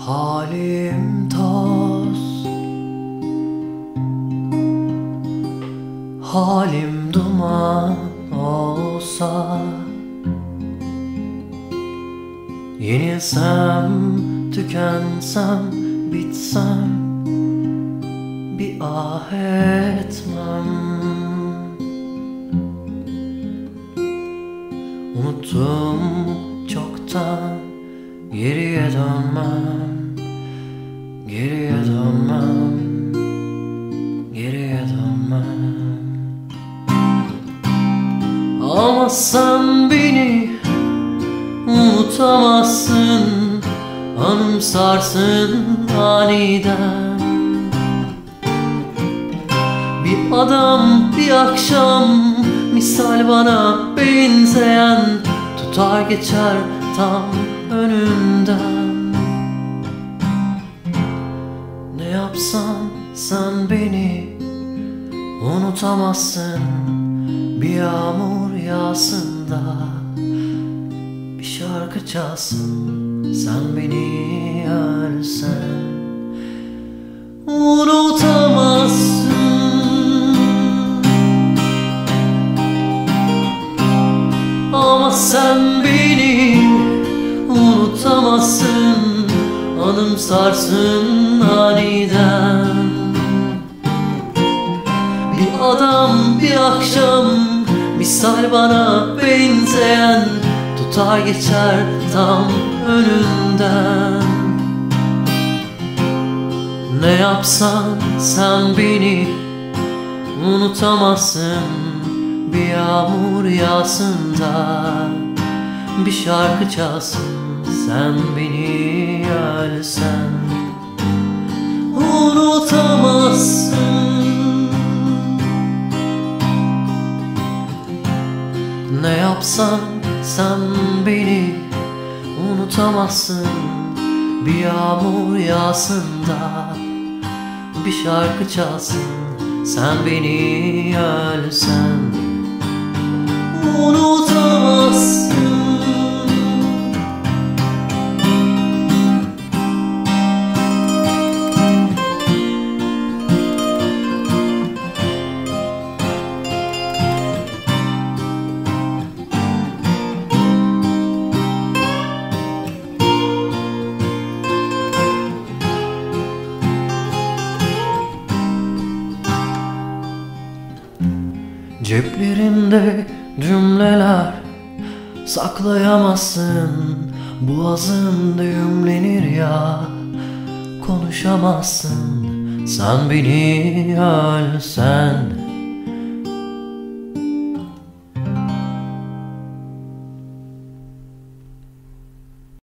Halim toz, halim duman olsa, yenilsem, tükensem, bitsem, bir ah etmem. Unuttum çoktan, geriye dönmem, geriye dönmem, geriye dönmem. Ama sen beni unutamazsın, anımsarsın aniden. Bir adam, bir akşam, misal bana benzeyen, tutar geçer tam önümden. Ne yapsan sen beni unutamazsın. Bir yağmur yağsın da bir şarkı çalsın, sen beni ölsen unutamazsın. Ama sen beni unutamazsın, anımsarsın aniden. Bir adam, bir akşam, misal bana benzeyen, tutar geçer tam önünden. Ne yapsan sen beni unutamazsın. Bir yağmur yağsın da bir şarkı çalsın, sen beni ölsen unutamazsın. Ne yapsan sen beni unutamazsın. Bir yağmur yağsın da bir şarkı çalsın, sen beni ölsen unutamazsın. Ceplerinde cümleler saklayamazsın, boğazın düğümlenir ya, konuşamazsın, sen beni ölsen